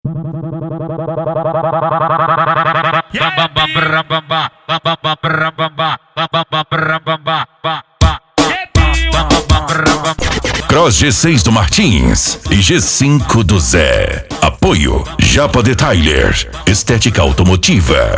Cross G6 do Martins e G5 do Zé. Apoio Japa Detailer, estética automotiva.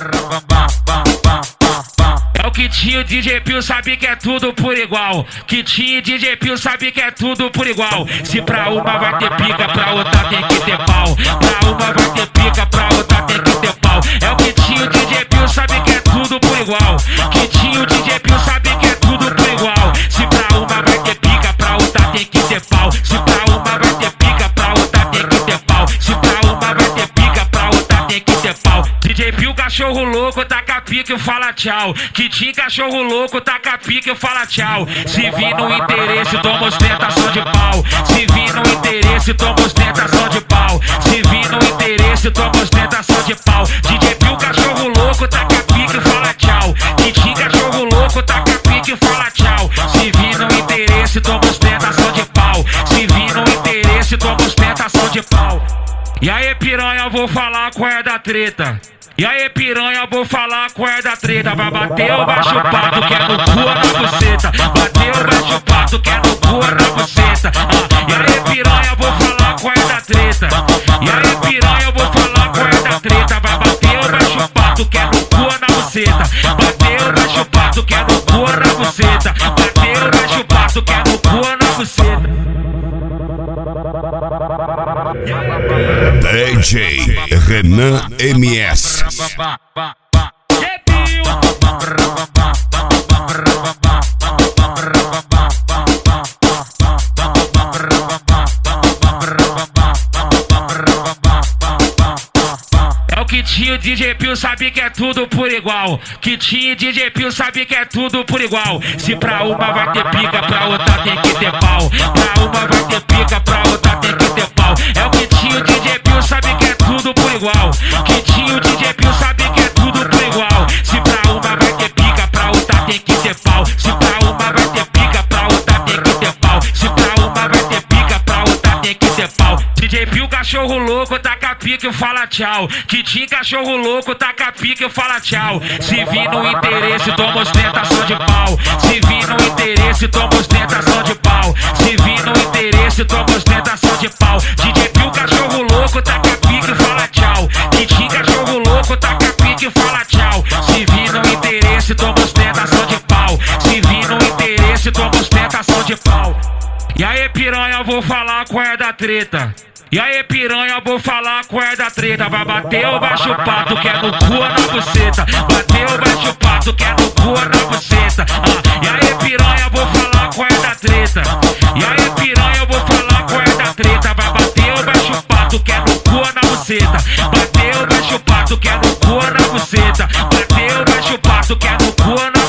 É o Kitinho, DJ Pio sabe que é tudo por igual. Kitinho, DJ Pio sabe que é tudo por igual. Se pra uma vai ter pica, pra outra tem que ter pau. Pra uma vai ter pica, pra outra tem que ter pau. É o Kitinho, DJ Pio sabe que é tudo por igual. Kitinho, DJ Pio sabe que é tudo por igual. Se pra uma vai ter pica, pra outra tem que ter pau. Se pra uma vai ter pica, pra outra tem que ter pau. Se pra uma vai ter pica, pra outra tem que ter pau. DJ Pio, cachorro louco, taca pica e fala tchau. Kitinho, cachorro louco, taca pica e fala tchau. Se vir no interesse, toma ostentação de pau. Se vir no interesse, toma ostentação de pau. Se vir no interesse, toma ostentação de pau. DJ Pio, cachorro louco, taca pica e fala tchau. Kitinho, cachorro louco, taca pica e fala tchau. Se vir no interesse, toma ostentação de pau. Se vir no interesse, toma ostentação de pau. E aí, piranha, vou falar qual é da treta. E aí, piranha, vou falar qual é da treta. Vai bater ou vai chupar, tu quer no cu ou na buceta. Bateu ou vai chupar, tu quer no cu ou na buceta. E aí, piranha, vou falar qual é da treta. E aí, piranha, vou falar qual é da treta. Vai bater ou vai chupar, tu quer no cu ou na buceta. Bateu ou vai chupar, tu quer no cu ou na buceta. Bateu ou vai chupar, tu quer no cu ou na buceta. DJ Renan MS. É o Kitinho, DJ Pio sabe que é tudo por igual. Kitinho, DJ Pio sabe que é tudo por igual. Se pra uma vai ter pica, pra outra tem que ter pau. Pra uma vai ter pica, pra outra tem que ter pau. É o Kitinho, DJ Pio sabe que é tudo por igual. Kitinho, DJ Pio sabe que é tudo por igual. Se pra uma vai ter pica, pra outra tem que ter pau. Se pra uma vai ter pica, pra outra tem que ter pau. Se pra uma vai ter pica, pra outra tem que ter pau. DJ Pio, cachorro louco, taca pica e fala tchau. Kitinho, cachorro louco, taca pica e fala tchau. Se vir no interesse, toma ostentação de pau. Se vir no interesse, toma ostentação de pau. Se vir no interesse, toma ostentação de pau. DJ Pio, cachorro louco, taca pica e fala tchau. Kitinho, cachorro louco, taca pica e fala tchau. Se vir no interesse, toma ostentação de pau. Se vir no interesse, toma ostentação de pau. E aí, piranha, vou falar qual é da treta. E aí, piranha, vou falar qual é da treta. Vai bater ou vai chupar, tu quer no cu ou na buceta. Bateu ou vai chupar, tu quer no cu ou na buceta. E aí, piranha, vou falar qual é da treta. E aí, piranha, vou falar qual é da treta. Vai bater ou vai chupar, tu quer no cu ou na buceta. Bateu ou vai chupar, tu quer no cu ou na buceta. Bateu ou vai chupar, tu quer no cu ou na